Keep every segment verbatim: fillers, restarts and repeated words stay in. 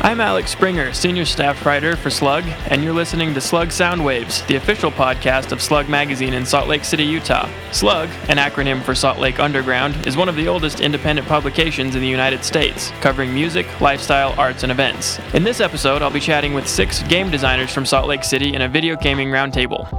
I'm Alex Springer, Senior Staff Writer for Slug, and you're listening to Slug Soundwaves, the official podcast of Slug Magazine in Salt Lake City, Utah. Slug, an acronym for Salt Lake Underground, is one of the oldest independent publications in the United States, covering music, lifestyle, arts, and events. In this episode, I'll be chatting with six game designers from Salt Lake City in a video gaming roundtable.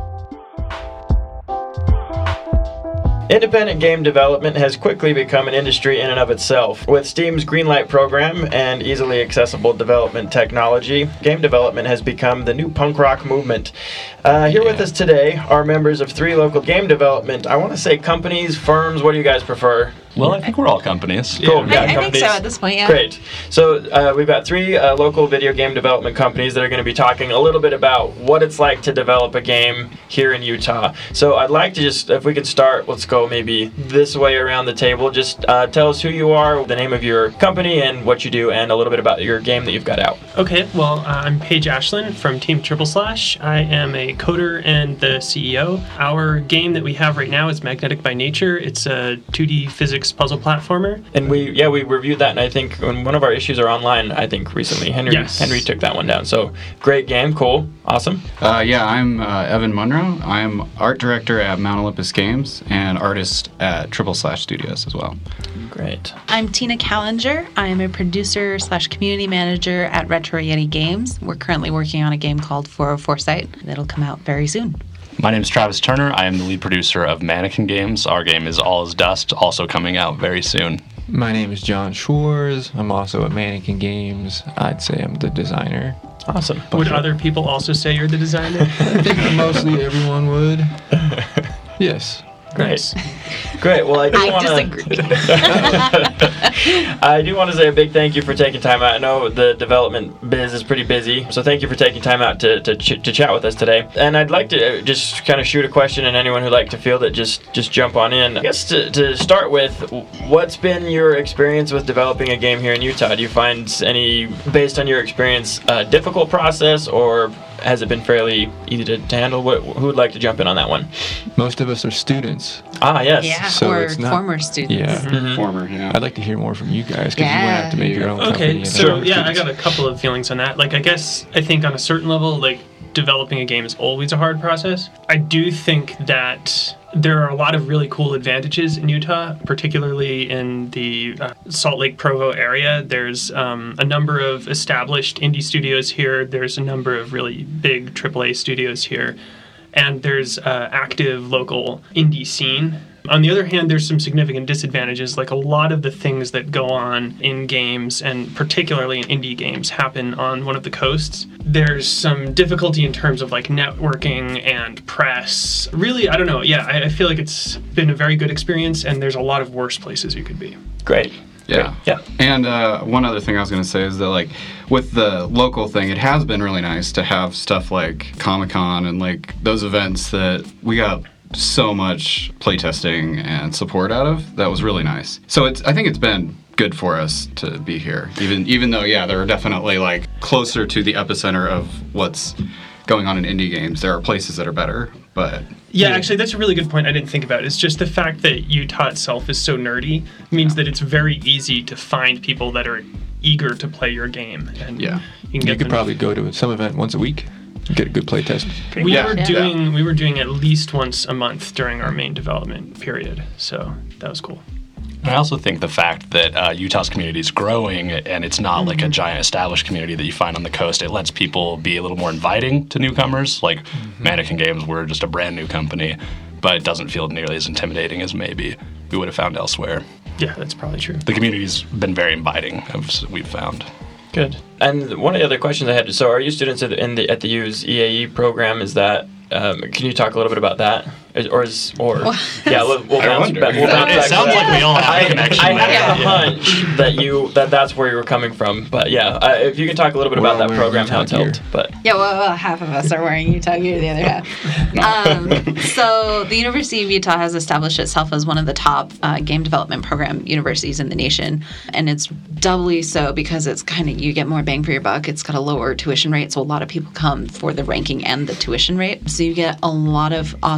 Independent game development has quickly become an industry in and of itself. With Steam's Greenlight program and easily accessible development technology, game development has become the new punk rock movement. Uh, here yeah. with us today are members of three local game development, I want to say companies, firms, what do you guys prefer? Well, I think we're all companies. Cool. Yeah, yeah I, I companies. think so at this point, yeah. Great. So uh, we've got three uh, local video game development companies that are going to be talking a little bit about what it's like to develop a game here in Utah. So I'd like to just, if we could start, let's go maybe this way around the table. Just uh, tell us who you are, the name of your company, and what you do, and a little bit about your game that you've got out. Okay, well, uh, I'm Paige Ashland from Team Triple Slash. I am a coder and the C E O. Our game that we have right now is Magnetic by Nature. It's a two D physics puzzle platformer. And we, yeah, we reviewed that, and I think when one of our issues are online, I think recently, Henry yes. Henry took that one down. So great game, cool, awesome. Uh, yeah, I'm uh, Evan Munro. I'm art director at Mount Olympus Games and artist at Triple Slash Studios as well. Great. I'm Tina Callinger. I am a producer slash community manager at Retro Yeti Games. We're currently working on a game called four oh four Sight that'll come out very soon. My name is Travis Turner. I am the lead producer of Mannequin Games. Our game is All Is Dust, also coming out very soon. My name is John Schwartz. I'm also at Mannequin Games. I'd say I'm the designer. Awesome. Would other people also say you're the designer? I think mostly everyone would. Yes. Great. Nice. Great. Well, I do I want disagree. to. I do want to say a big thank you for taking time out. I know the development biz is pretty busy, so thank you for taking time out to to, ch- to chat with us today. And I'd like to just kind of shoot a question, and anyone who'd like to field it, just just jump on in. I guess to to start with, what's been your experience with developing a game here in Utah? Do you find any, based on your experience, a difficult process, or has it been fairly easy to, to handle? What, who would like to jump in on that one? Most of us are students. Ah, yes. Yeah, So or it's not- former students. Yeah. Mhm. Former, yeah. I'd like to hear more from you guys because you Yeah. went out to make your own company. Okay, and so other yeah, I students. got a couple of feelings on that. Like, I guess, I think on a certain level, like, developing a game is always a hard process. I do think that there are a lot of really cool advantages in Utah, particularly in the uh, Salt Lake Provo area. There's um, a number of established indie studios here. There's a number of really big triple A studios here. And there's uh, active local indie scene. On the other hand, there's some significant disadvantages. Like, a lot of the things that go on in games, and particularly in indie games, happen on one of the coasts. There's some difficulty in terms of like networking and press. Really, I don't know. Yeah, I, I feel like it's been a very good experience, and there's a lot of worse places you could be. Great. Yeah. Yeah. And uh, one other thing I was going to say is that, like, with the local thing, it has been really nice to have stuff like Comic-Con and, like, those events that we got so much playtesting and support out of. That was really nice. So it's I think it's been good for us to be here, even even though, yeah, they're definitely, like, closer to the epicenter of what's going on in indie games. There are places that are better, but... Yeah, actually, that's a really good point I didn't think about. It's just the fact that Utah itself is so nerdy means that it's very easy to find people that are eager to play your game. And Yeah. you, can You get could them. probably go to some event once a week and get a good play test. We Yeah. were Yeah. doing we were doing at least once a month during our main development period, so that was cool. I also think the fact that uh, Utah's community is growing and it's not mm-hmm. like a giant established community that you find on the coast, it lets people be a little more inviting to newcomers. Like mm-hmm. Mannequin Games, we're just a brand new company, but it doesn't feel nearly as intimidating as maybe we would have found elsewhere. Yeah, that's probably true. The community's been very inviting, as we've found. Good. And one of the other questions I had, so are you students at the, in the, at the U's E A E program? Is that, um, can you talk a little bit about that? Is, or is, or, yeah, we'll, we'll I bounce wonder. back. We'll bounce It back to sounds that. like we all have a I, connection I there. have a Yeah. hunch that you, that that's where you were coming from. But yeah, uh, if you can talk a little bit We're about all that wearing program, how Utah it's gear. helped. But Yeah, well, well, half of us are wearing Utah gear, the other half. Um, so the University of Utah has established itself as one of the top uh, game development program universities in the nation, and it's doubly so because it's kind of, you get more bang for your buck. It's got a lower tuition rate, so a lot of people come for the ranking and the tuition rate. So you get a lot of awesome people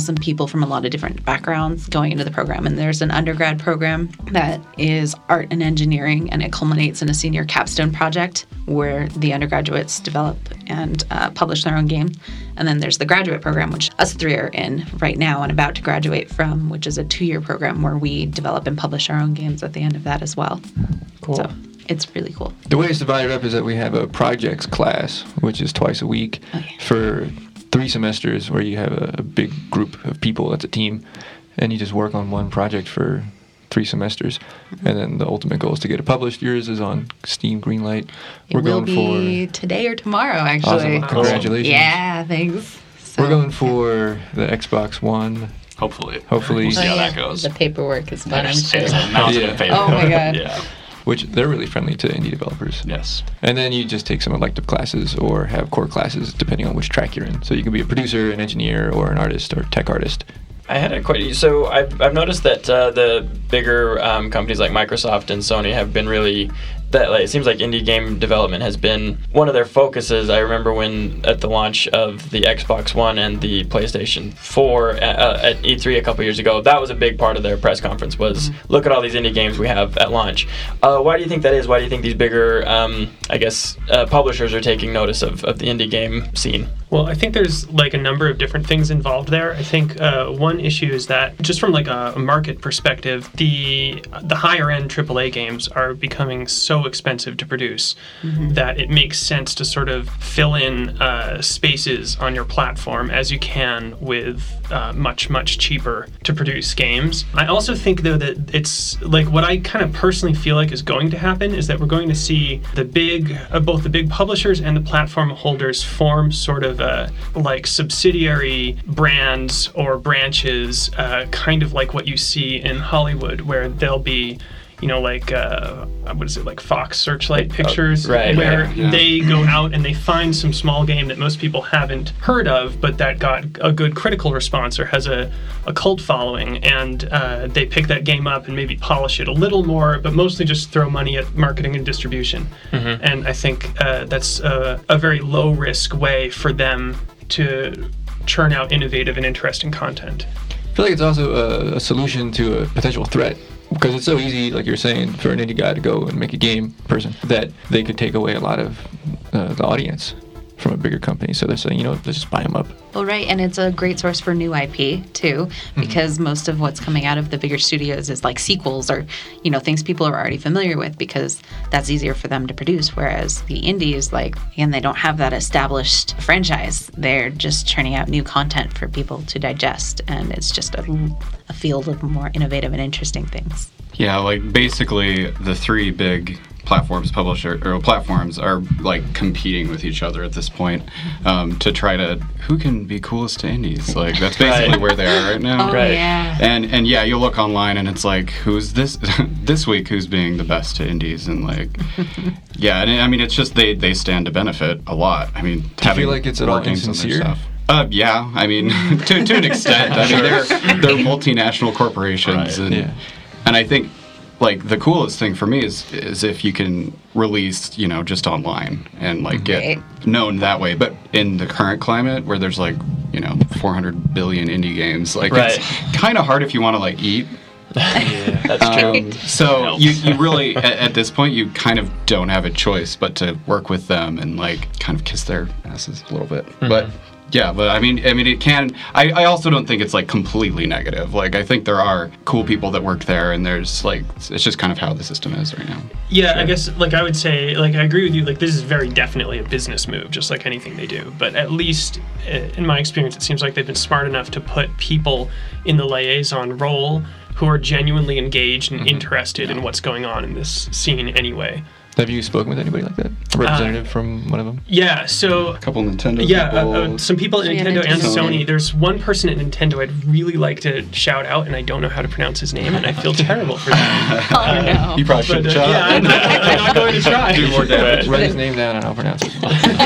from a lot of different backgrounds going into the program. And there's an undergrad program that is art and engineering, and it culminates in a senior capstone project where the undergraduates develop and uh, publish their own game. And then there's the graduate program, which us three are in right now and about to graduate from, which is a two-year program where we develop and publish our own games at the end of that as well. Cool. So it's really cool. The way it's divided up is that we have a projects class, which is twice a week Okay. for three semesters, where you have a, a big group of people. That's a team, and you just work on one project for three semesters, and then the ultimate goal is to get it published. Yours is on Steam Greenlight. It We're will going be for today or tomorrow, actually. awesome. Congratulations. Yeah, thanks. So, We're going for the Xbox One. Hopefully. Hopefully. We'll see Oh, how yeah. that goes. The paperwork is fun, I'm There's- sure. there's a mountain of Yeah. paper. Oh my God. Yeah. Which they're really friendly to indie developers. Yes. And then you just take some elective classes or have core classes depending on which track you're in. So you can be a producer, an engineer, or an artist or tech artist. I had a quite so I've, I've noticed that uh, the bigger um, companies like Microsoft and Sony have been really that like, it seems like indie game development has been one of their focuses. I remember when at the launch of the Xbox One and the PlayStation four uh, at E three a couple years ago, that was a big part of their press conference was mm-hmm. look at all these indie games we have at launch. Uh, why do you think that is? Why do you think these bigger, um, I guess, uh, publishers are taking notice of, of the indie game scene? Well, I think there's like a number of different things involved there. I think uh, one issue is that just from like a, a market perspective, the the higher end triple A games are becoming so expensive to produce mm-hmm. that it makes sense to sort of fill in uh, spaces on your platform as you can with uh, much much cheaper to produce games. I also think though that it's like what I kind of personally feel like is going to happen is that we're going to see the big uh, both the big publishers and the platform holders form sort of Uh, like subsidiary brands or branches, uh, kind of like what you see in Hollywood, where they'll be, you know, like uh, what is it, like Fox Searchlight Pictures, oh, right, where right, yeah. they go out and they find some small game that most people haven't heard of, but that got a good critical response or has a, a cult following, and uh, they pick that game up and maybe polish it a little more, but mostly just throw money at marketing and distribution. Mm-hmm. And I think uh, that's a, a very low risk way for them to churn out innovative and interesting content. I feel like it's also a, a solution to a potential threat. Because it's so easy, like you're saying, for an indie guy to go and make a game person, that they could take away a lot of uh, the audience from a bigger company. So they're saying, you know, let's just buy them up. Well, right, and it's a great source for new I P, too, because mm-hmm. most of what's coming out of the bigger studios is like sequels or, you know, things people are already familiar with because that's easier for them to produce, whereas the indies, like, again, they don't have that established franchise. They're just churning out new content for people to digest, and it's just a, a field of more innovative and interesting things. Yeah, like basically the three big platforms publisher or platforms are like competing with each other at this point um, to try to who can be coolest to indies. Like that's basically Right. where they are right now. Oh, Right. yeah. And and yeah, you look online and it's like who's this this week who's being the best to indies and like yeah, and I mean it's just they they stand to benefit a lot. I mean, Do you having feel like it's at all more games on their insincere? stuff. Uh, yeah, I mean, to, to an extent. I mean, they're, they're multinational corporations, Right. and Yeah. and I think like the coolest thing for me is is if you can release, you know, just online and like get Right. known that way. But in the current climate where there's like, you know, four hundred billion indie games, like Right. it's kind of hard if you want to like eat. Yeah, that's true. Um, so you, you really at, at this point you kind of don't have a choice but to work with them and like kind of kiss their asses a little bit. Mm-hmm. But yeah, but I mean, I mean, it can. I, I also don't think it's like completely negative. Like, I think there are cool people that work there, and there's like, it's just kind of how the system is right now. Yeah, Sure. I guess like I would say like I agree with you. Like this is very definitely a business move, just like anything they do. But at least uh, in my experience, it seems like they've been smart enough to put people in the liaison role who are genuinely engaged and Mm-hmm. interested in what's going on in this scene anyway. Have you spoken with anybody like that? A representative from one of them? Yeah, so A couple Nintendo yeah, people. uh, uh, some people at So yeah, Nintendo and Nintendo. Sony. There's one person at Nintendo I'd really like to shout out, and I don't know how to pronounce his name, and I feel terrible for that. Oh, no. you probably But should uh, try. yeah, I'm not, I'm not going to try. Do more damage. Write his name down and I'll pronounce it.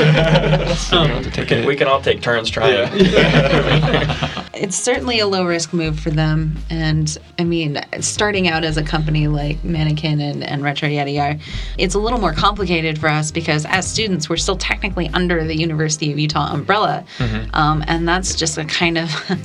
So you don't have to take it. We can all take turns trying. It's certainly a low risk move for them. And I mean, starting out as a company like Mannequin and, and Retro Yeti are, it's a little more complicated for us because as students, we're still technically under the University of Utah umbrella. Mm-hmm. Um, and that's just a kind of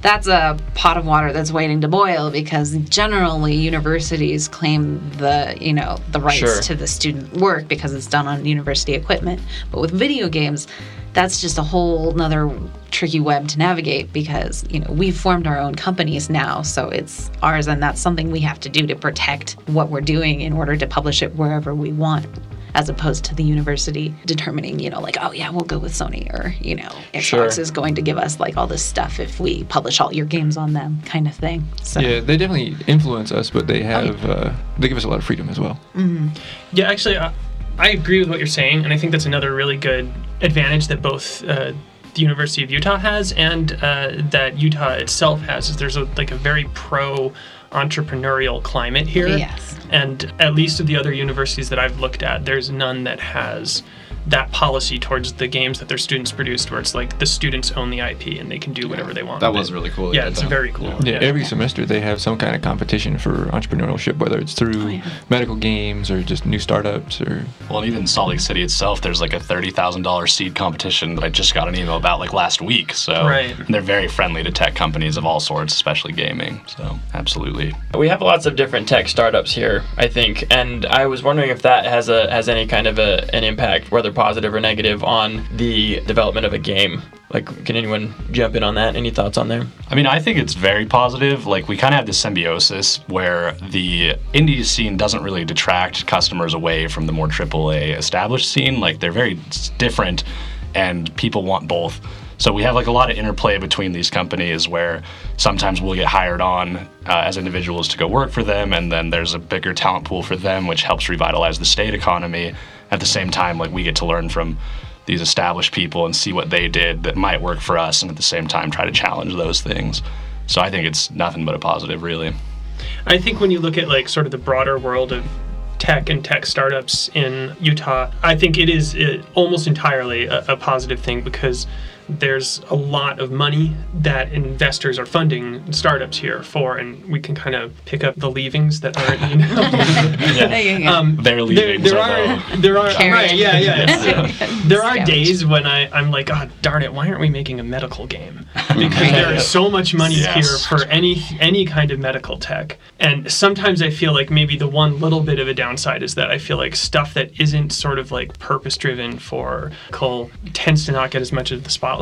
that's a pot of water that's waiting to boil, because generally universities claim the, you know, the rights Sure. to the student work because it's done on university equipment. But with video games, that's just a whole nother tricky web to navigate, because, you know, we've formed our own companies now, so it's ours, and that's something we have to do to protect what we're doing in order to publish it wherever we want, as opposed to the university determining, you know, like, oh yeah, we'll go with Sony, or, you know, Xbox Sure. is going to give us like all this stuff if we publish all your games on them, kind of thing. So Yeah, they definitely influence us, but they have uh, they give us a lot of freedom as well. Yeah, actually, I, I agree with what you're saying, and I think that's another really good advantage that both uh, the University of Utah has and uh, that Utah itself has. Is there's a, like a very pro entrepreneurial climate here. Yes. And at least of the other universities that I've looked at, there's none that has that policy towards the games that their students produced, where it's like the students own the I P and they can do whatever they want. That with was it. really cool. Yeah, it's very cool. Yeah, every semester they have some kind of competition for entrepreneurship, whether it's through Oh, yeah. medical games or just new startups or. Well, and even in Salt Lake City itself, there's like a thirty thousand dollars seed competition that I just got an email about like last week. So Right. and they're very friendly to tech companies of all sorts, especially gaming. So absolutely. We have lots of different tech startups here, I think, and I was wondering if that has a has any kind of a, an impact, whether positive or negative, on the development of a game. Like, can anyone jump in on that? Any thoughts on there? I mean, I think it's very positive. Like, we kind of have this symbiosis where the indie scene doesn't really detract customers away from the more triple A established scene. Like, they're very s- different, and people want both. So we have like a lot of interplay between these companies where sometimes we'll get hired on uh, as individuals to go work for them, and then there's a bigger talent pool for them, which helps revitalize the state economy. At the same time, like, we get to learn from these established people and see what they did that might work for us, and at the same time try to challenge those things. So I think it's nothing but a positive, really. I think when you look at like sort of the broader world of tech and tech startups in Utah, I think it is uh almost entirely a, a positive thing, because there's a lot of money that investors are funding startups here for, and we can kind of pick up the leavings that aren't, you know. There you go. Um, Their there, leavings there are are there are Carry right it. yeah yeah, it's- there are Scout. days when I I'm like, oh darn it, why aren't we making a medical game? Because there is so much money Yes. here for any any kind of medical tech, and sometimes I feel like maybe the one little bit of a downside is that I feel like stuff that isn't sort of like purpose driven for Cole tends to not get as much of the spotlight.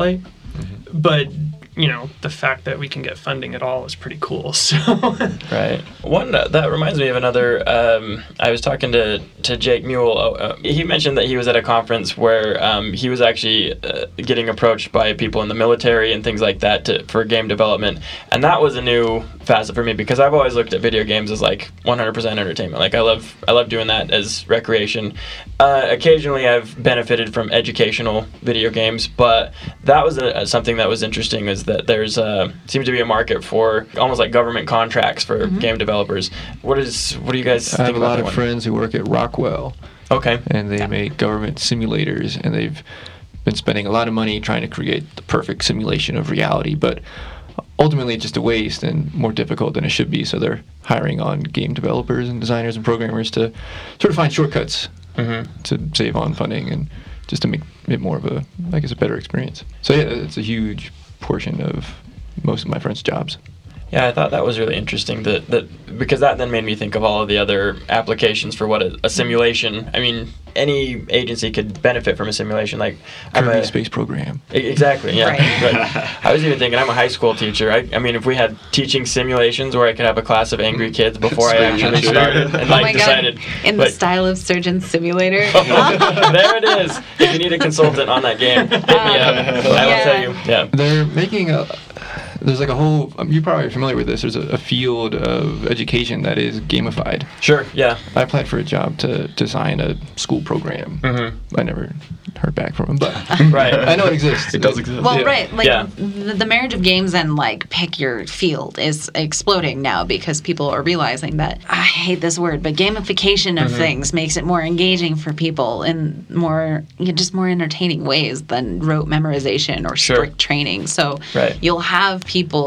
But you know, the fact that we can get funding at all is pretty cool. So Right. One uh, that reminds me of another. Um, I was talking to, to Jake Mule. Uh, uh, he mentioned that he was at a conference where um, he was actually uh, getting approached by people in the military and things like that to, for game development, and that was a new facet for me, because I've always looked at video games as like one hundred percent entertainment. Like I love I love doing that as recreation. Uh, occasionally, I've benefited from educational video games, but that was a, something that was interesting. Is that there's uh, seems to be a market for almost like government contracts for game developers. What is what do you guys I think have a about lot that of one? friends who work at Rockwell, Okay. and they make government simulators, and they've been spending a lot of money trying to create the perfect simulation of reality, but ultimately it's just a waste and more difficult than it should be. So they're hiring on game developers and designers and programmers to sort of find shortcuts Mm-hmm. to save on funding and just to make it more of a, I guess, a better experience. So yeah, it's a huge portion of most of my friends' jobs. Yeah, I thought that was really interesting. That that because that then made me think of all of the other applications for what a, a simulation. I mean, any agency could benefit from a simulation. Like I'm Kirby a Space Program. E- Exactly, yeah. Right. Right. I was even thinking, I'm a high school teacher. I, I mean, if we had teaching simulations where I could have a class of angry kids before I actually started and Oh like my decided. god! In the like, style of Surgeon Simulator. there it is. If you need a consultant on that game, hit me up. I will Yeah. tell you. Yeah. They're making a. There's like a whole. Um, you're probably familiar with this. There's a, a field of education that is gamified. Sure. Yeah. I applied for a job to design a school program. Mhm. I never heard back from them, but Right. I know it exists. It does exist. Well, Yeah. right, like Yeah. the, the marriage of games and like pick your field is exploding now, because people are realizing that, I hate this word, but gamification Mm-hmm. of things makes it more engaging for people in more, you know, just more entertaining ways than rote memorization or Sure. strict training. So Right. you'll have people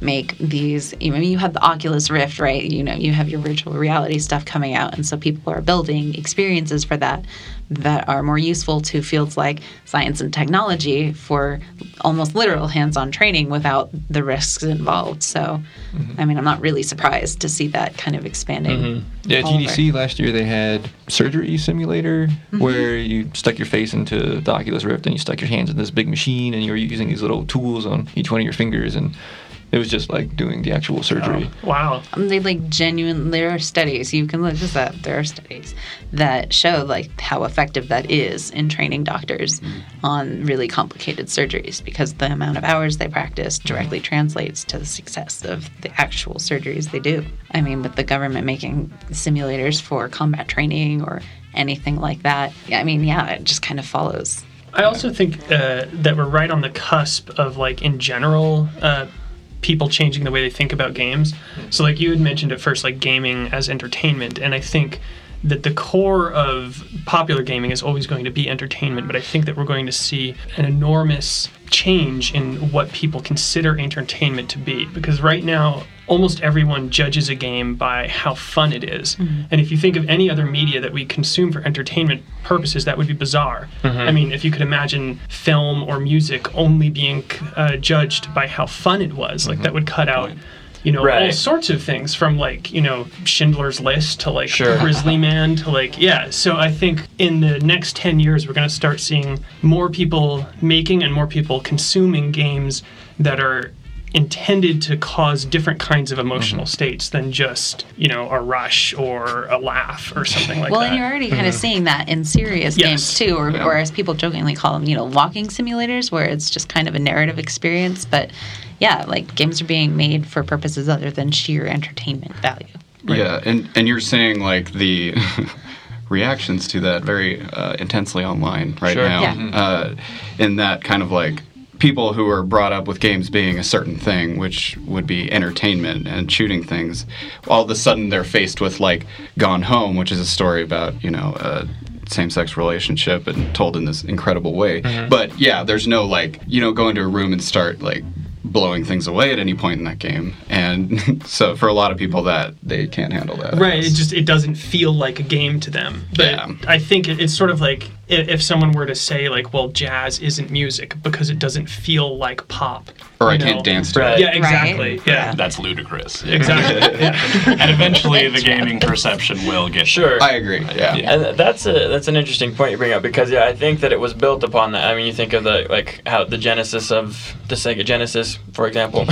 make these. I mean, you have the Oculus Rift, right? You know, you have your virtual reality stuff coming out, and so people are building experiences for that that are more useful to fields like science and technology for almost literal hands-on training without the risks involved. So, mm-hmm. I mean, I'm not really surprised to see that kind of expanding. Mm-hmm. Yeah, at G D C last year they had surgery simulator mm-hmm. where you stuck your face into the Oculus Rift and you stuck your hands in this big machine and you were using these little tools on each one of your fingers, and it was just like doing the actual surgery. Oh, wow. Um, they like genuine. There are studies, you can look this up. There are studies that show like how effective that is in training doctors mm-hmm. on really complicated surgeries, because the amount of hours they practice directly translates to the success of the actual surgeries they do. I mean, with the government making simulators for combat training or anything like that, I mean, yeah, it just kind of follows. I also think uh, that we're right on the cusp of, like, in general, uh, people changing the way they think about games. So like you had mentioned at first, like gaming as entertainment, and I think that the core of popular gaming is always going to be entertainment, but I think that we're going to see an enormous change in what people consider entertainment to be, because right now almost everyone judges a game by how fun it is. Mm-hmm. And if you think of any other media that we consume for entertainment purposes, that would be bizarre. Mm-hmm. I mean, if you could imagine film or music only being uh, judged by how fun it was, like mm-hmm. that would cut out, you know, right. all sorts of things, from like, you know, Schindler's List to like sure. Grizzly Man to like, yeah. So I think in the next ten years, we're going to start seeing more people making and more people consuming games that are intended to cause different kinds of emotional mm-hmm. states than just, you know, a rush or a laugh or something like well, that. Well, and you're already mm-hmm. kind of seeing that in serious yes. games too, or, yeah. or as people jokingly call them, you know, walking simulators, where it's just kind of a narrative experience. But yeah, like games are being made for purposes other than sheer entertainment value. Right. Yeah, and, and you're saying like the reactions to that very uh, intensely online right sure. now. Yeah. Uh, in that kind of like people who are brought up with games being a certain thing, which would be entertainment and shooting things, all of a sudden they're faced with like Gone Home, which is a story about, you know, a same-sex relationship and told in this incredible way. Mm-hmm. But yeah, there's no like, you don't go into a room and start like blowing things away at any point in that game. And so for a lot of people that they can't handle that. Right. It just, it doesn't feel like a game to them. But yeah. I think it, it's sort of like if, if someone were to say like, well, jazz isn't music because it doesn't feel like pop. Or I know? can't dance to right. it. Yeah, exactly. Right? Yeah. Yeah. That's ludicrous. Exactly. yeah. And eventually the gaming perception will get Sure. I agree. Yeah. Yeah. And that's a that's an interesting point you bring up, because yeah, I think that it was built upon that. I mean, you think of the like how the genesis of the Sega Genesis, for example,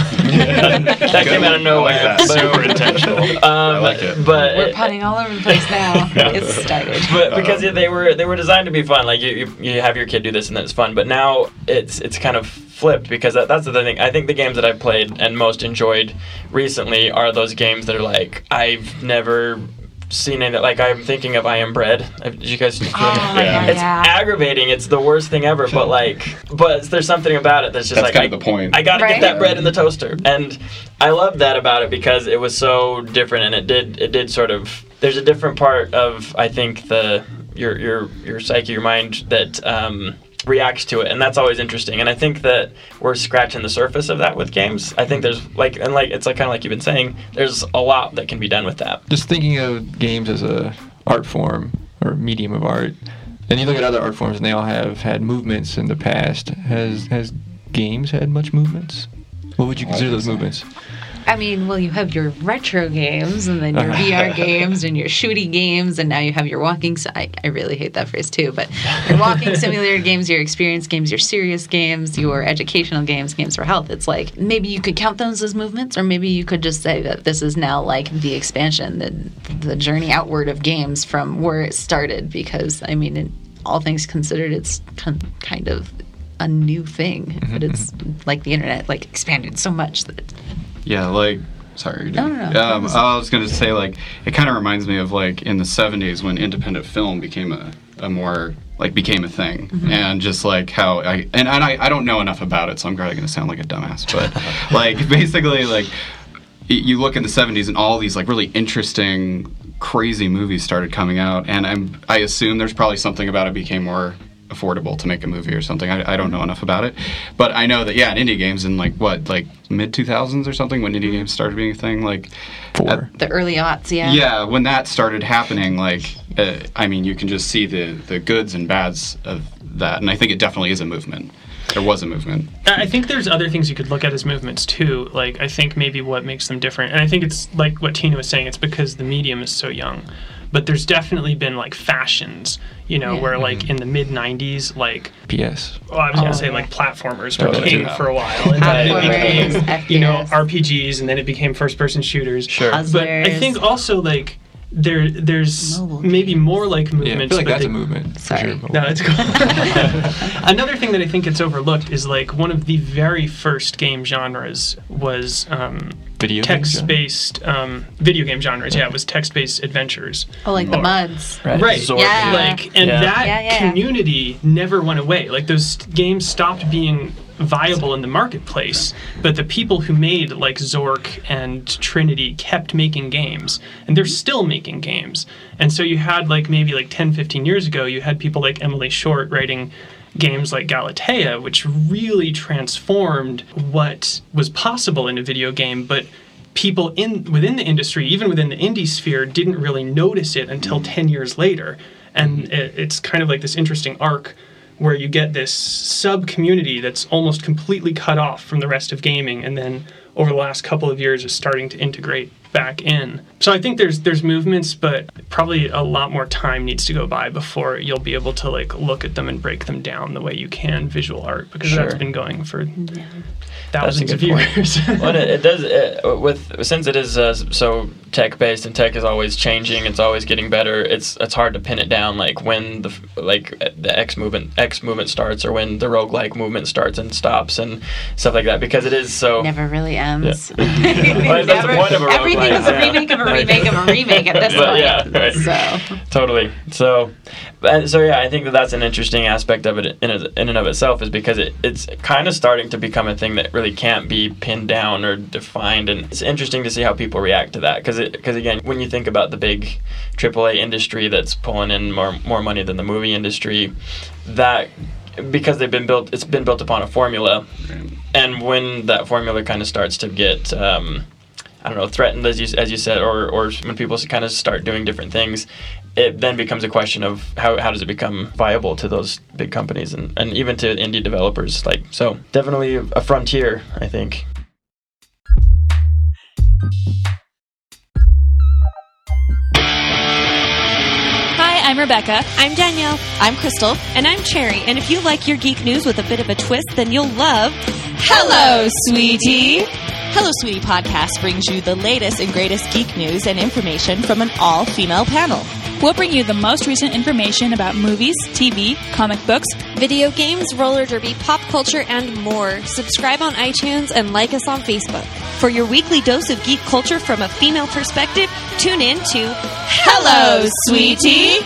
that came out of nowhere. I like that. But, Super intentional. Um, I like it. But We're punning all over the place now. It's started. But because yeah, they were they were designed to be fun. Like you, you you have your kid do this and that's fun. But now it's it's kind of flipped, because that, that's the thing. I think the games that I've played and most enjoyed recently are those games that are like I've never seen it. Like I'm thinking of I Am Bread. Did you guys? Oh my Yeah. God, It's yeah. aggravating. It's the worst thing ever. But like, but there's something about it that's just That's like kind I, of the point. I gotta Right? get that bread in the toaster, and I love that about it because it was so different, and it did it did sort of. There's a different part of I think the your your your psyche, your mind that. Um, reacts to it, and that's always interesting. And I think that we're scratching the surface of that with games. I think there's like and like it's like kind of like you've been saying, there's a lot that can be done with that. Just thinking of games as a art form or medium of art, and you look at other art forms and they all have had movements in the past. Has has games had much movements? What would you consider those movements? I mean, well, you have your retro games, and then your V R games, and your shooty games, and now you have your walking. Si- I, I really hate that phrase too, but your walking simulator games, your experience games, your serious games, your educational games, games for health. It's like maybe you could count those as movements, or maybe you could just say that this is now like the expansion, the the journey outward of games from where it started. Because I mean, in all things considered, it's con- kind of a new thing, but it's like the internet like expanded so much that. It's, Yeah, like, sorry. You're doing, No, no, no. Um, I was going to say, like, it kind of reminds me of, like, in the seventies when independent film became a, a more, like, became a thing. Mm-hmm. And just, like, how I, and, and I, I don't know enough about it, so I'm probably going to sound like a dumbass. But, like, basically, like, y- you look in the seventies and all these, like, really interesting, crazy movies started coming out. And I'm, I assume there's probably something about it became more affordable to make a movie or something. I, I don't know enough about it, but I know that yeah, in indie games in like what like mid two thousands or something when indie games started being a thing, like Four. at- The early aughts, yeah. yeah, when that started happening, like uh, I mean, you can just see the the goods and bads of that, and I think it definitely is a movement. There was a movement. I think there's other things you could look at as movements too. Like I think maybe what makes them different, and I think it's like what Tina was saying. It's because the medium is so young. But there's definitely been like fashions, you know, Yeah. where like in the mid nineties, like P S. oh, I was gonna Oh, say yeah. like platformers were Totally. king Yeah. for a while, and then it Platformers, became you know F P S. R P Gs, and then it became first-person shooters. Sure. Puzzlers. But I think also like there there's Mobile maybe more like Yeah, I movements. feel like but that's they- a movement. For Sorry. sure. No, it's cool. Another thing that I think gets overlooked is like one of the very first game genres was um, Video games, yeah. text-based um, video game genres. Yeah, it was text-based adventures. Oh, like the Or- Muds. Right. Zork. Yeah. Like, and Yeah. that Yeah, yeah. community never went away. Like, those games stopped being viable in the marketplace, but the people who made, like, Zork and Trinity kept making games, and they're still making games. And so you had, like, maybe, like, ten, fifteen years ago, you had people like Emily Short writing games like Galatea, which really transformed what was possible in a video game, but people in within the industry, even within the indie sphere, didn't really notice it until ten years later. And it, it's kind of like this interesting arc where you get this sub-community that's almost completely cut off from the rest of gaming, and then over the last couple of years is starting to integrate back in. So I think there's there's movements, but probably a lot more time needs to go by before you'll be able to like look at them and break them down the way you can visual art, because that's Sure. been going for Yeah. thousands of good point. years. Well, it, it does it, with since it is uh, so tech based and tech is always changing. It's always getting better. It's it's hard to pin it down like when the like the X movement X movement starts or when the roguelike movement starts and stops and stuff like that because it is so. Never really ends. Well, that's the point of a Everything roguelike, is a yeah. remake of a remake of a remake at this But, point. yeah, right. So Totally. So, and so yeah, I think that that's an interesting aspect of it in, in and of itself is because it, it's kind of starting to become a thing that really can't be pinned down or defined, and it's interesting to see how people react to that because because again, when you think about the big triple A industry that's pulling in more more money than the movie industry, that because they've been built, it's been built upon a formula, and when that formula kind of starts to get um, I don't know, threatened as you as you said, or or when people kind of start doing different things, it then becomes a question of how, how does it become viable to those big companies and, and even to indie developers. Like so, definitely a frontier, I think. Hi, I'm Rebecca. I'm Danielle. I'm Crystal. And I'm Cherry. And if you like your geek news with a bit of a twist, then you'll love Hello, Sweetie. Hello, Sweetie podcast brings you the latest and greatest geek news and information from an all-female panel. We'll bring you the most recent information about movies, T V, comic books, video games, roller derby, pop culture, and more. Subscribe on iTunes and like us on Facebook. For your weekly dose of geek culture from a female perspective, tune in to Hello, Sweetie.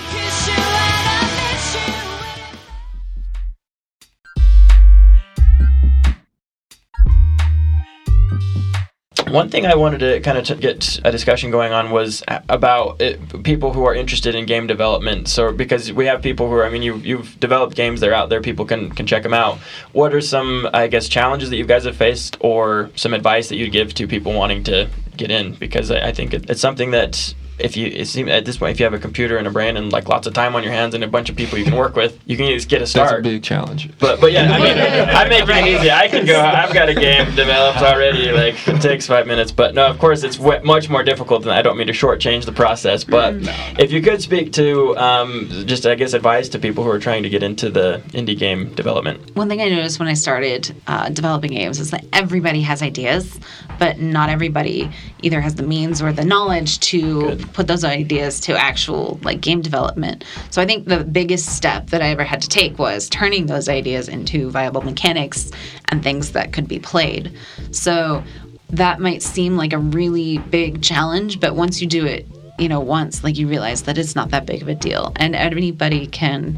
One thing I wanted to kind of t- get a discussion going on was a- about it, people who are interested in game development. So because we have people who are, I mean, you, you've developed games, they're out there, people can, can check them out. What are some, I guess, challenges that you guys have faced or some advice that you'd give to people wanting to get in? Because I, I think it, it's something that if you it seems at this point, if you have a computer and a brain and like lots of time on your hands and a bunch of people you can work with, you can just get a start. That's a big challenge. But but yeah, I mean, I'm making it easy. I can go. I've got a game developed already. Like it takes five minutes. But no, of course, it's w- much more difficult than I don't mean to shortchange the process. But if you could speak to um, just I guess advice to people who are trying to get into the indie game development. one thing I noticed when I started uh, developing games is that everybody has ideas, but not everybody either has the means or the knowledge to Good. put those ideas to actual like game development. So I think the biggest step that I ever had to take was turning those ideas into viable mechanics and things that could be played. So that might seem like a really big challenge, but once you do it, you know, once, like you realize that it's not that big of a deal, and anybody can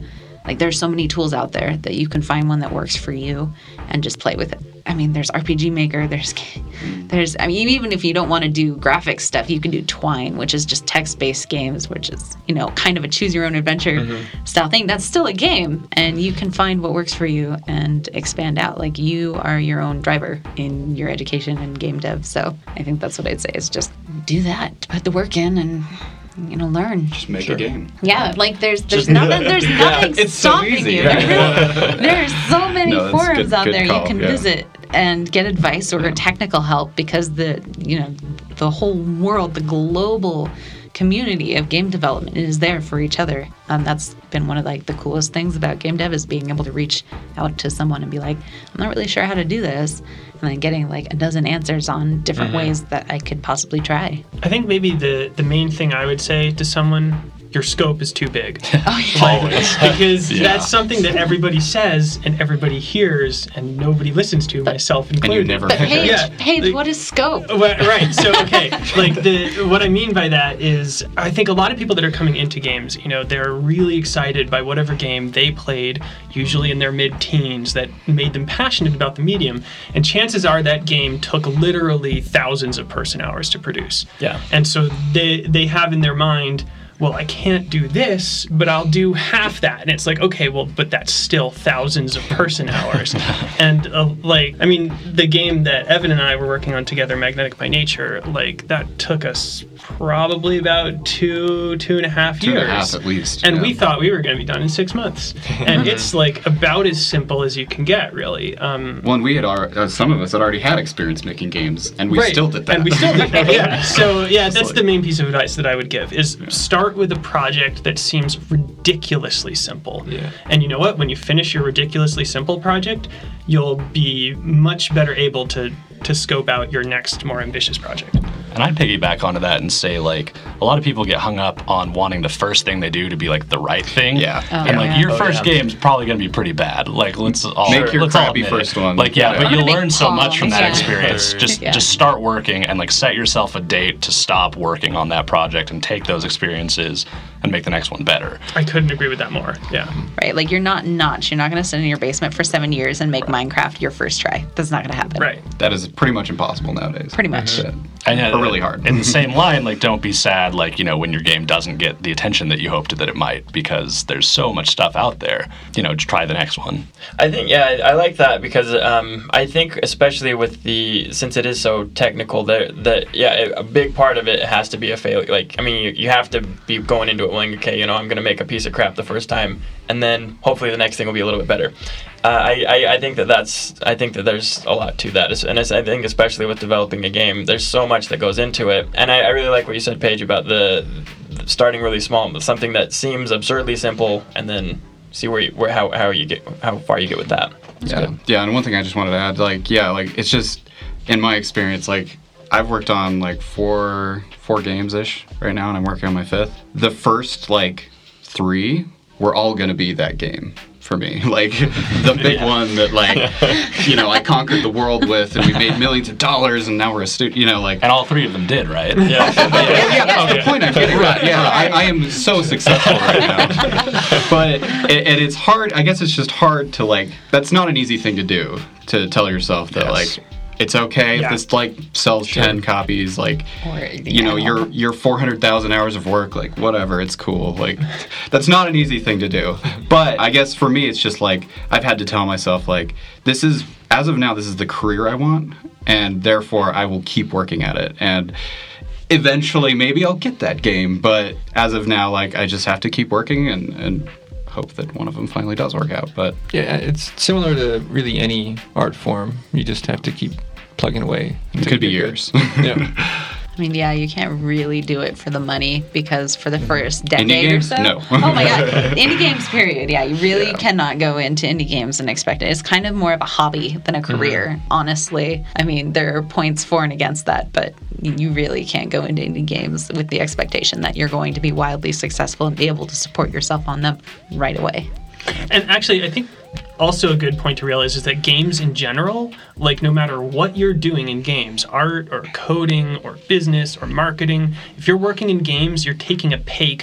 Like there's so many tools out there that you can find one that works for you and just play with it. I mean, there's R P G Maker, there's, there's. I mean, even if you don't want to do graphics stuff, you can do Twine, which is just text-based games, which is, you know, kind of a choose-your-own-adventure mm-hmm. style thing. That's still a game, and you can find what works for you and expand out. Like, you are your own driver in your education and game dev. So I think that's what I'd say is just do that, put the work in, and you know, learn. Just make sure. a game. Yeah, like there's there's nothing there's nothing yeah, it's stopping so easy. you. There really, there's so many No, that's forums good- out good there call, you can yeah. visit and get advice or technical help because the you know the whole world, the global community of game development is there for each other. Um, that's been one of like the coolest things about game dev is being able to reach out to someone and be like, I'm not really sure how to do this, and then getting like a dozen answers on different Mm-hmm. ways that I could possibly try. I think maybe the the main thing I would say to someone, your scope is too big. Always. Because Yeah. that's something that everybody says and everybody hears and nobody listens to, myself included. never But Paige, Yeah, Paige, like- what is scope? Well, right. So, okay. Like the what I mean by that is, I think a lot of people that are coming into games, you know, they're really excited by whatever game they played, usually in their mid-teens, that made them passionate about the medium. And chances are that game took literally thousands of person hours to produce. Yeah. And so they they have in their mind, well, I can't do this, but I'll do half that. And it's like, okay, well, but that's still thousands of person hours. And uh, like, I mean, the game that Evan and I were working on together, Magnetic by Nature, like that took us probably about two, two and a half Two years. and a half at least. And yeah. we thought we were going to be done in six months. And it's like about as simple as you can get, really. Um, Well, and we had already, uh, some of us had already had experience making games, and we Right. still did that. And we still did that. Yeah. So yeah, that's like- the main piece of advice that I would give is start with a project that seems ridiculously simple. Yeah. And you know what? When you finish your ridiculously simple project, you'll be much better able to to scope out your next more ambitious project. And I'd piggyback onto that and say, like, a lot of people get hung up on wanting the first thing they do to be, like, the right thing. Yeah. Oh, And, like, yeah. your Oh, first yeah. game's probably going to be pretty bad. Like, let's all, Make your let's all crappy admit it. first one. Like, yeah, Yeah. but I'm you'll gonna learn make so much Paul. from that Yeah. experience. Just, Yeah. just start working and, like, set yourself a date to stop working on that project and take those experiences and make the next one better. I couldn't agree with that more. Yeah. Right? Like you're not Notch. You're not going to sit in your basement for seven years and make Minecraft your first try. That's not going to happen. Right. That is pretty much impossible nowadays. Pretty much. Yeah. And, uh, Or really hard. In the same line, like, don't be sad, like, you know, when your game doesn't get the attention that you hoped that it might, because there's so much stuff out there. You know, just try the next one. I think yeah, I, I like that because um, I think especially with the since it is so technical that that yeah, a big part of it has to be a failure. Like I mean, you, you have to be going into it going, okay, you know, I'm gonna make a piece of crap the first time, and then hopefully the next thing will be a little bit better. Uh, I, I I think that that's I think that there's a lot to that, and it's, I think especially with developing a game, there's so much that goes into it, and I, I really like what you said, Paige, about the, the starting really small, something that seems absurdly simple, and then see where you, where how how you get how far you get with that. Yeah. Yeah, and one thing I just wanted to add, like, yeah, like it's just in my experience, like I've worked on like four four games ish right now, and I'm working on my fifth. The first like three were all gonna be that game for me. Like the big Yeah. one that like you know I conquered the world with, and we made millions of dollars, and now we're a student. You know, like. And all three of them did, right? Yeah. yeah, yeah, that's the point I'm getting at. Yeah, I, I am so successful right now. But it, and it's hard. I guess it's just hard to like. That's not an easy thing to do. To tell yourself that Yes. like it's okay Yeah. if this like sells ten copies. Like Or, you know yeah. your your four hundred thousand hours of work. Like whatever, it's cool. Like that's not an easy thing to do. But I guess for me, it's just like I've had to tell myself like this is as of now this is the career I want, and therefore I will keep working at it. And eventually maybe I'll get that game, but as of now, like I just have to keep working and, and hope that one of them finally does work out. But Yeah, it's similar to really any art form. You just have to keep plugging away. it until could be you get years. good. Yeah. I mean, yeah, you can't really do it for the money because for the first decade Indie or games? so. No. Oh my god, indie games. Period. Yeah, you really Yeah. cannot go into indie games and expect it. It's kind of more of a hobby than a career, honestly. I mean, there are points for and against that, but you really can't go into indie games with the expectation that you're going to be wildly successful and be able to support yourself on them right away. And actually, I think also a good point to realize is that games in general, like no matter what you're doing in games, art or coding or business or marketing, if you're working in games, you're taking a pay cut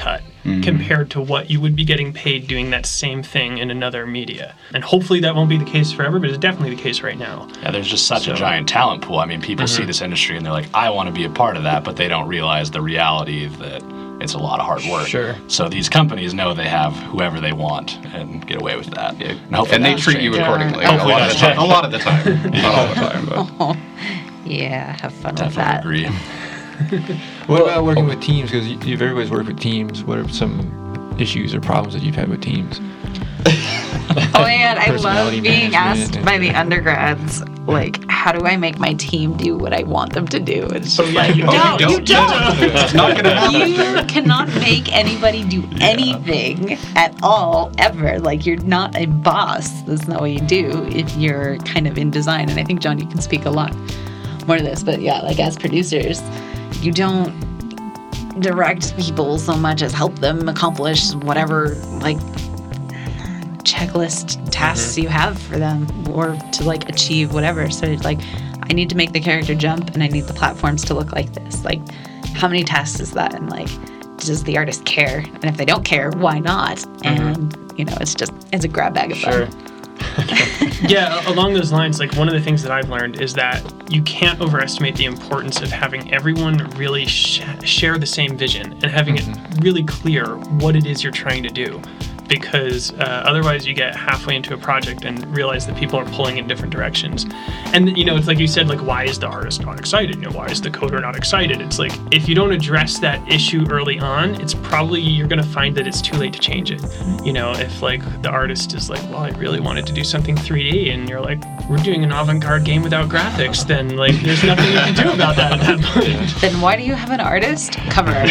compared to what you would be getting paid doing that same thing in another media. And hopefully that won't be the case forever, but it's definitely the case right now. Yeah, there's just such So- a giant talent pool. I mean, people Mhm. see this industry and they're like, I want to be a part of that, but they don't realize the reality that it's a lot of hard work. Sure. So these companies know they have whoever they want and get away with that. And, hopefully And they that's treat you changing. accordingly. A Hopefully lot of that's the time. A changing. lot of the time. Not all the time, but. Oh, yeah, have fun with Definitely that. agree. What about working with teams? Because you've everybody's worked with teams. What are some issues or problems that you've had with teams? Oh my god, I love Personality being management asked and- by the undergrads, like, how do I make my team do what I want them to do? It's just yeah, like, you no, don't. you don't. It's not gonna happen. You cannot make anybody do anything at all, ever. Like, you're not a boss. That's not what you do if you're kind of in design. And I think, John, you can speak a lot more to this. But yeah, like, as producers, you don't direct people so much as help them accomplish whatever, like, checklist tasks you have for them or to like achieve whatever. So it's like, I need to make the character jump and I need the platforms to look like this. Like, how many tasks is that? And like, does the artist care? And if they don't care, why not? And you know, it's just, it's a grab bag of Sure. fun. Yeah, along those lines, like one of the things that I've learned is that you can't overestimate the importance of having everyone really sh- share the same vision and having it really clear what it is you're trying to do. Because uh, otherwise you get halfway into a project and realize that people are pulling in different directions. And, you know, it's like you said, like, why is the artist not excited? You know, why is the coder not excited? It's like, if you don't address that issue early on, it's probably, you're going to find that it's too late to change it. You know, if, like, the artist is like, well, I really wanted to do something three D, and you're like, we're doing an avant-garde game without graphics, then, like, there's nothing you can do about that at that point. Then why do you have an artist? Cover art.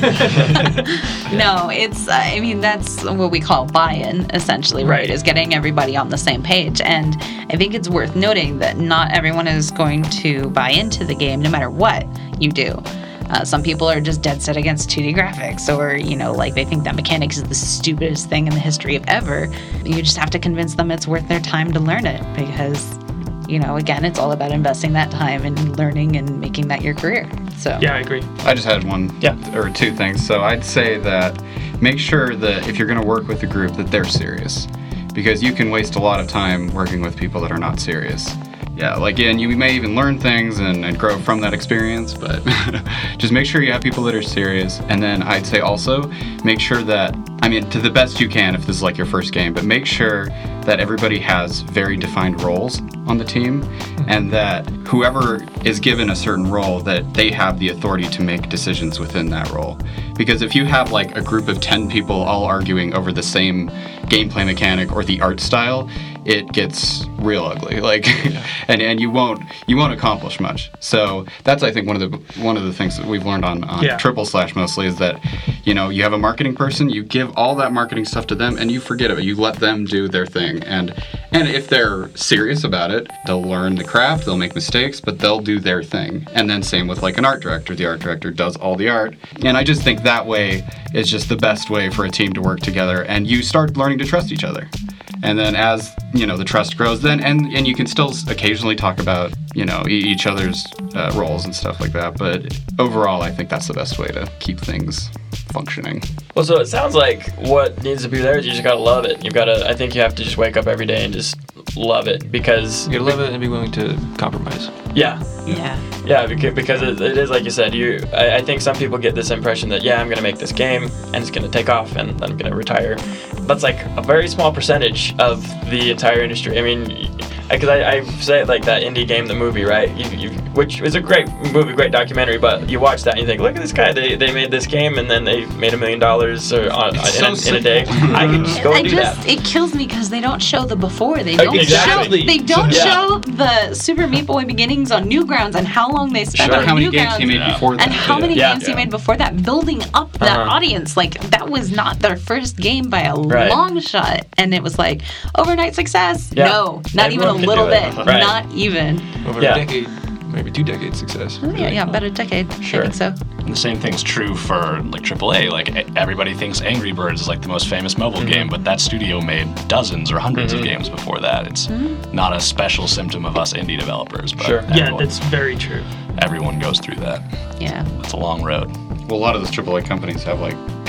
No, it's, uh, I mean, that's what we call buy-in, essentially, right? Right. Is getting everybody on the same page. And I think it's worth noting that not everyone is going to buy into the game no matter what you do. Uh, some people are just dead set against two D graphics, or, you know, like they think that mechanics is the stupidest thing in the history of ever. You just have to convince them it's worth their time to learn it because, you know, again, it's all about investing that time and learning and making that your career. So Yeah, I agree. I just had one Yeah. or two things. So I'd say that make sure that if you're going to work with a group that they're serious, because you can waste a lot of time working with people that are not serious. Yeah, like, and you may even learn things and, and grow from that experience, but just make sure you have people that are serious. And then I'd say also make sure that, I mean, to the best you can if this is like your first game, but make sure that everybody has very defined roles on the team and that whoever is given a certain role, that they have the authority to make decisions within that role. Because if you have like a group of ten people all arguing over the same gameplay mechanic or the art style, it gets real ugly. Like, and, and you won't you won't accomplish much. So that's, I think, one of the one of the things that we've learned on, on Yeah. Triple Slash mostly is that, you know, you have a marketing person, you give all that marketing stuff to them, and you forget it. You let them do their thing. And and if they're serious about it, they'll learn the craft, they'll make mistakes, but they'll do their thing. And then same with like an art director. The art director does all the art. And I just think that way is just the best way for a team to work together. And you start learning to trust each other. And then as, you know, the trust grows, then and, and you can still occasionally talk about, you know, e- each other's uh, roles and stuff like that. But overall, I think that's the best way to keep things functioning. Well, so it sounds like what needs to be there is you just gotta love it. You've gotta. I think you have to just wake up every day and just love it because You gotta love it and be willing to compromise. yeah, yeah. yeah, because because it, it is like you said. You, I, I think some people get this impression that yeah, I'm gonna make this game and it's gonna take off and I'm gonna retire. That's like a very small percentage of the entire industry. I mean, because I, I say it like that indie game, the movie, right? You, you, which is a great movie, great documentary. But you watch that and you think, look at this guy. They, they made this game and then they made a million dollars or on, It's in, so a, in a day. I could just go I and do just that. it kills me because they don't show the before. They don't Exactly. show they don't Yeah. show the Super Meat Boy beginnings on Newgrounds and how long they spent Sure. on How many Newgrounds games he made before that? and how many Yeah. games he made before that, building up that Uh-huh. audience. Like that was not their first game by a Right. long shot, and it was like overnight success. Yeah. No, not even a Everyone can little do bit. it. Right. Not even. Over Yeah. a decade, maybe two decades success. Oh, yeah, yeah, about a decade. Sure. I think so. And the same thing's true for like triple A. Like e- everybody thinks Angry Birds is like the most famous mobile Mm-hmm. game, but that studio made dozens or 100s of games before that. It's not a special symptom of us indie developers, but Sure. Yeah, everyone, that's very true. everyone goes through that. Yeah. It's a long road. Well, a lot of those triple A companies have like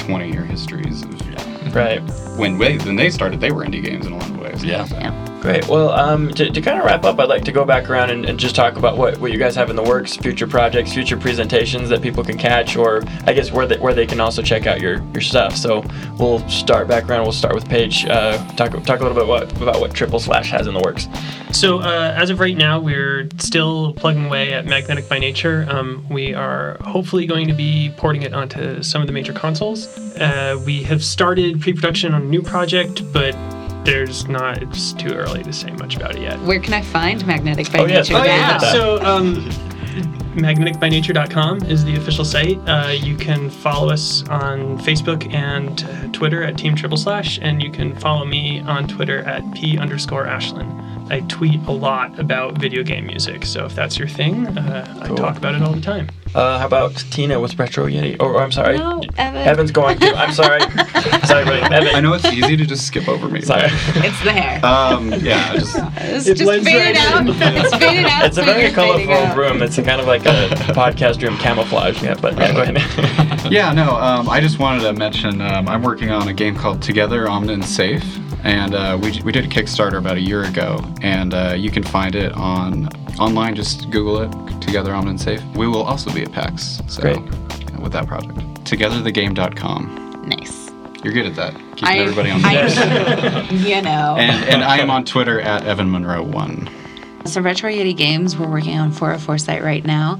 twenty-year histories of Right. when they, when they started, they were indie games in a lot of ways. Yeah. Yeah. Great. Well, um, to, to kind of wrap up, I'd like to go back around and, and just talk about what, what you guys have in the works, future projects, future presentations that people can catch, or I guess where they, where they can also check out your, your stuff. So we'll start back around. We'll start with Paige. Uh, talk talk a little bit what, about what Triple Slash has in the works. So uh, as of right now, we're still plugging away at Magnetic by Nature. Um, we are hopefully going to be porting it onto some of the major consoles. Uh, we have started pre-production on a new project, but there's not, it's too early to say much about it yet. Where can I find Magnetic by Oh, yes. Nature Oh, yeah. now? That. So, um, magnetic by nature dot com is the official site. Uh, you can follow us on Facebook and uh, Twitter at Team Triple Slash, and you can follow me on Twitter at P underscore Ashlyn. I tweet a lot about video game music, so if that's your thing, uh, I Cool. talk about it all the time. Uh, how about Tina with Retro Yeti? Or, or I'm sorry. No, Evan. Evan's going to. I'm sorry. sorry, buddy. Evan. I know it's easy to just skip over me. Sorry. It's the hair. Um, yeah, just It's It just blends faded right out. in. It's faded out. It's a so very you're fading colorful out. room. It's a kind of like a podcast room camouflage. Yeah, but yeah, go ahead. yeah, no. Um, I just wanted to mention um, I'm working on a game called Together Omnin Safe, and uh, we we did a Kickstarter about a year ago, and uh, you can find it on online. Just Google it, Together Omnin Safe. We will also be at PAX. So, Great. yeah, with that project, together the game dot com. Nice. You're good at that. Keeping I- everybody on the I- You know. and and I am on Twitter at Evan Monroe one. So Retro Yeti Games, we're working on four oh four site right now.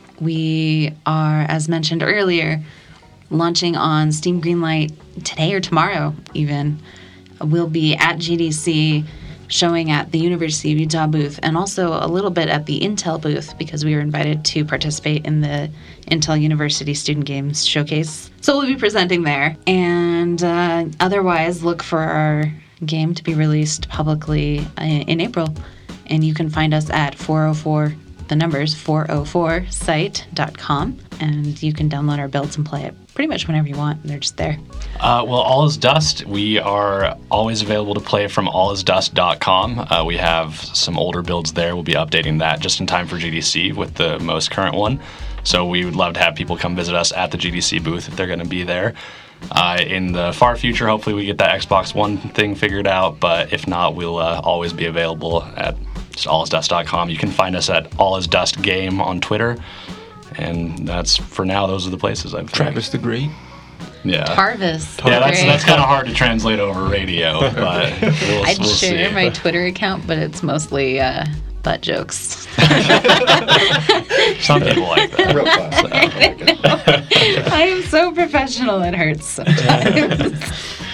We are, as mentioned earlier, launching on Steam Greenlight today or tomorrow even. We'll be at G D C showing at the University of Utah booth and also a little bit at the Intel booth because we were invited to participate in the Intel University Student Games Showcase. So we'll be presenting there. And uh, otherwise, look for our game to be released publicly uh, in April. And you can find us at four oh four, the numbers, four oh four site dot com. And you can download our builds and play it pretty much whenever you want. They're just there. Uh, well, All Is Dust, we are always available to play from all is dust dot com. Uh, we have some older builds there. We'll be updating that just in time for G D C with the most current one. So we would love to have people come visit us at the G D C booth if they're going to be there. Uh, in the far future, hopefully we get that Xbox One thing figured out, but if not, we'll uh, always be available at just all is dust dot com. You can find us at All Is Dust Game on Twitter. And that's, for now, those are the places I've Travis the Great. Yeah. Tarvis. Yeah, that's Great. that's kind of hard to translate over radio, but we'll, I'd we'll share see. my Twitter account, but it's mostly uh, butt jokes. Some people like that. Real class. I am so professional, it hurts sometimes.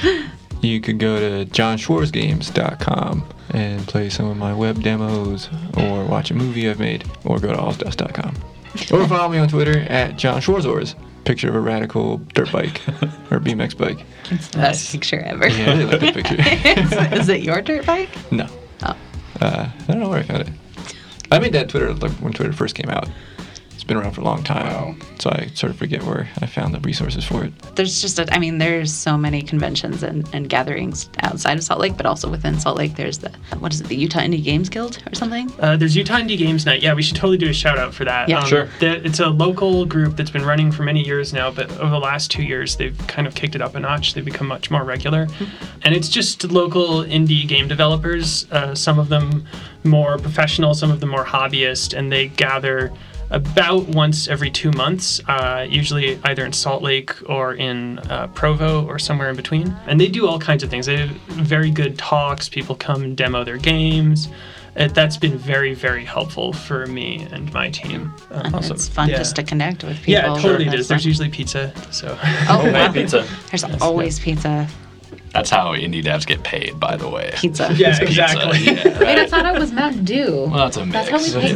You could go to john schwarz games dot com and play some of my web demos or watch a movie I've made or go to all is dust dot com. Or follow me on Twitter at John Schwarzors. Picture of a radical dirt bike or B M X bike. It's the best picture ever. Yeah, I really like that picture. is, is it your dirt bike? No. Oh. Uh, I don't know where I found it. I made that Twitter like when Twitter first came out. It's been around for a long time, Wow. so I sort of forget where I found the resources for it. There's just, a, I mean, there's so many conventions and, and gatherings outside of Salt Lake, but also within Salt Lake, there's the, what is it, the Utah Indie Games Guild or something? Uh, there's Utah Indie Games Night. Yeah, we should totally do a shout out for that. Yeah. Sure. the- It's a local group that's been running for many years now, but over the last two years, they've kind of kicked it up a notch. They've become much more regular. And it's just local indie game developers, uh, some of them more professional, some of them more hobbyist, and they gather about once every two months, uh, usually either in Salt Lake or in uh, Provo or somewhere in between. And they do all kinds of things. They have very good talks. People come and demo their games. Uh, that's been very, very helpful for me and my team. Um, And it's fun Yeah. just to connect with people. yeah, totally it That's is. There's fun. usually pizza, so. Oh, Homemade wow. pizza. There's always pizza. That's how indie devs get paid, by the way. Pizza. Yeah, Pizza, exactly. yeah, Wait, I right. thought it was Mountain Dew. Well, that's a That's mix. how we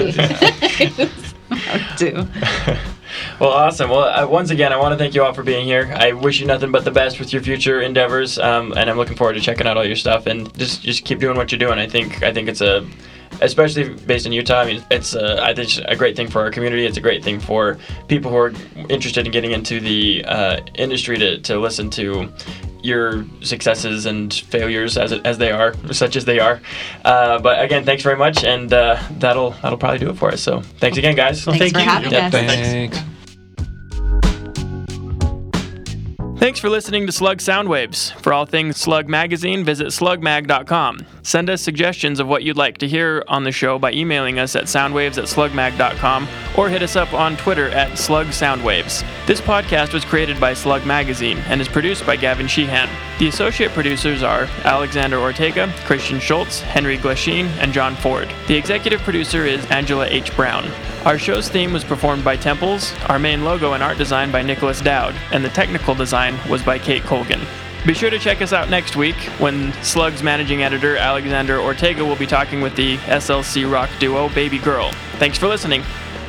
paid Corey. Mountain Dew. Well, awesome. Well, uh, once again, I want to thank you all for being here. I wish you nothing but the best with your future endeavors, um, and I'm looking forward to checking out all your stuff. And just just keep doing what you're doing. I think I think it's a, especially based in Utah. I mean, it's a, I think it's a great thing for our community. It's a great thing for people who are interested in getting into the uh, industry to to listen to your successes and failures as it, as they are, such as they are. Uh, but again, thanks very much, and uh, that'll that'll probably do it for us. So thanks again, guys. Well, Thanks thank for you. having Yeah, us. thanks. Thanks. Thanks for listening to Slug Soundwaves. For all things Slug Magazine, visit slug mag dot com. Send us suggestions of what you'd like to hear on the show by emailing us at soundwaves at slug mag dot com or hit us up on Twitter at Slug Soundwaves. This podcast was created by Slug Magazine and is produced by Gavin Sheehan. The associate producers are Alexander Ortega, Christian Schultz, Henry Glasheen, and John Ford. The executive producer is Angela H. Brown. Our show's theme was performed by Temples, our main logo and art design by Nicholas Dowd, and the technical design was by Kate Colgan. Be sure to check us out next week when Slug's managing editor Alexander Ortega will be talking with the S L C rock duo Baby Girl. Thanks for listening.